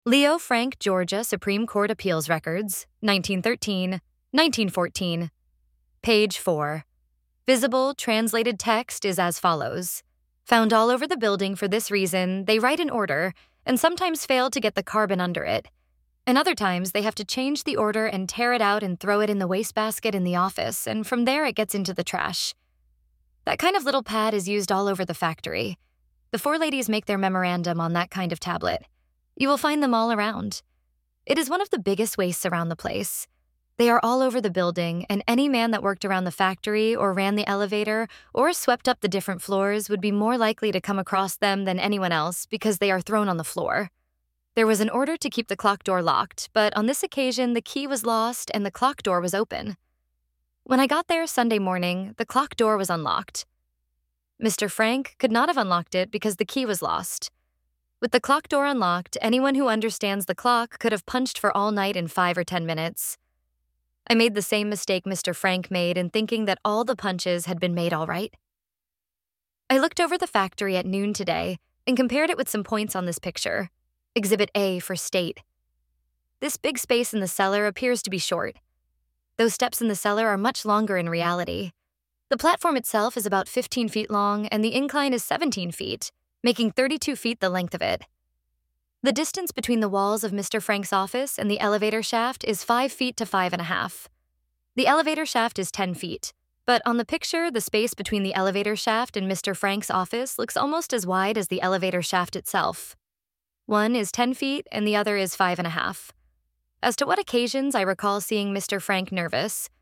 Leo Frank, Georgia Supreme Court Appeals Records, 1913, 1914. Page 4. Visible translated text is as follows. Found all over the building for this reason, they write an order and sometimes fail to get the carbon under it. And other times they have to change the order and tear it out and throw it in the wastebasket in the office, and from there it gets into the trash. That kind of little pad is used all over the factory. The four ladies make their memorandum on that kind of tablet. You will find them all around. It is one of the biggest wastes around the place. They are all over the building, and any man that worked around the factory or ran the elevator or swept up the different floors would be more likely to come across them than anyone else because they are thrown on the floor. There was an order to keep the clock door locked, but on this occasion the key was lost and the clock door was open. When I got there Sunday morning, the clock door was unlocked. Mr. Frank could not have unlocked it because the key was lost. With the clock door unlocked, anyone who understands the clock could have punched for all night in 5 or 10 minutes. I made the same mistake Mr. Frank made in thinking that all the punches had been made all right. I looked over the factory at noon today and compared it with some points on this picture. Exhibit A for state. This big space in the cellar appears to be short. Those steps in the cellar are much longer in reality. The platform itself is about 15 feet long and the incline is 17 feet, making 32 feet the length of it. The distance between the walls of Mr. Frank's office and the elevator shaft is 5 feet to 5.5. The elevator shaft is 10 feet, but on the picture, the space between the elevator shaft and Mr. Frank's office looks almost as wide as the elevator shaft itself. One is 10 feet and the other is 5.5. As to what occasions I recall seeing Mr. Frank nervous,